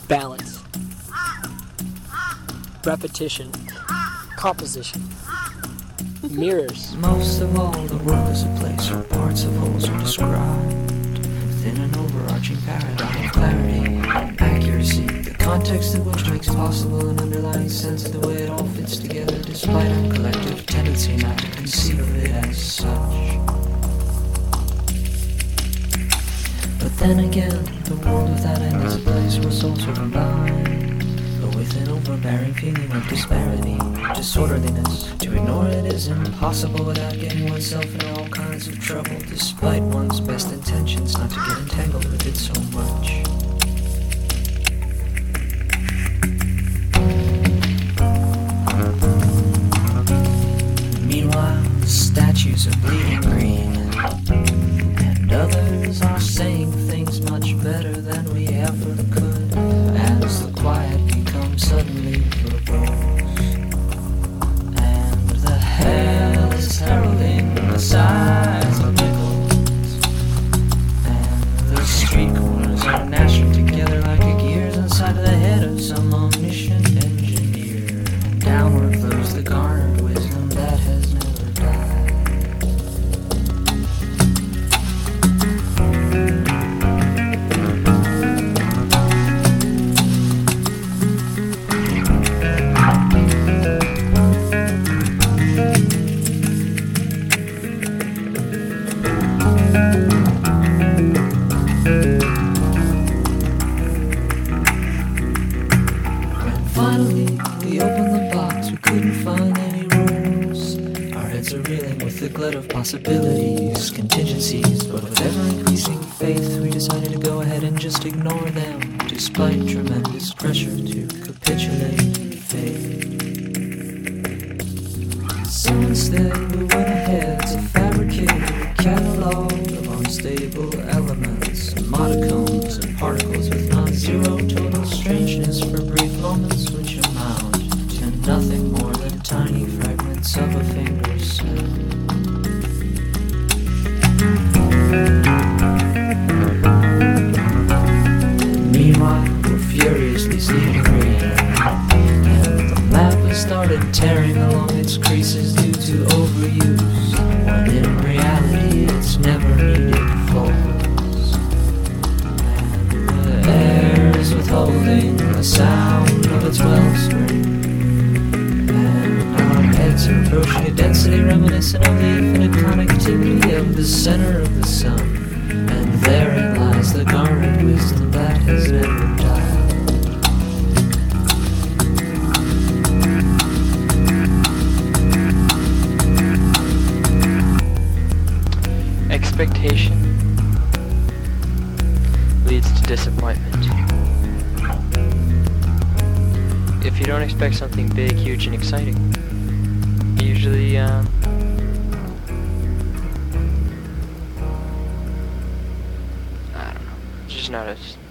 balance, repetition, composition, mirrors. Most of all, the world is a place where parts of wholes are described within an overarching paradigm of clarity and accuracy. The context of which makes possible an underlying sense of the way it all fits together, despite our collective tendency not to conceive of it as such. But then again, the world without end is a place where souls are combined, but with an overbearing feeling of disparity, disorderliness. To ignore it is impossible without getting oneself into all kinds of trouble, despite one's best intentions not to get entangled with it so much. Meanwhile, the statues are bleeding green, and others are saying things much better than we ever could, as the quiet becomes suddenly verbose, and the hell is heralding the size of nickels, and the street corners are gnashing together like the gears inside of the head of some omniscient engineer, and downward flows the garnered wisdom that has never died. Finally, we opened the box, we couldn't find any rules. Our heads are reeling with the glut of possibilities, contingencies, but with ever-increasing faith, we decided to go ahead and just ignore them, despite tremendous pressure to capitulate and fade. So instead, we went ahead to fabricate a catalog of unstable elements, modicums and particles with non-zero total strangeness for brief moments which amount to nothing more than tiny fragments of a finger snap. Meanwhile, we're furiously seeing green, and the map has started tearing along its creases due to overuse, when in reality it's never needed folds. And the air is withholding the sound of its wellspring, and our heads are approaching a density reminiscent of the infinite connectivity of the center of the sun, and therein lies the garnered wisdom that has never died. Expectation leads to disappointment. If you don't expect something big, huge, and exciting, usually, I don't know, it's just not as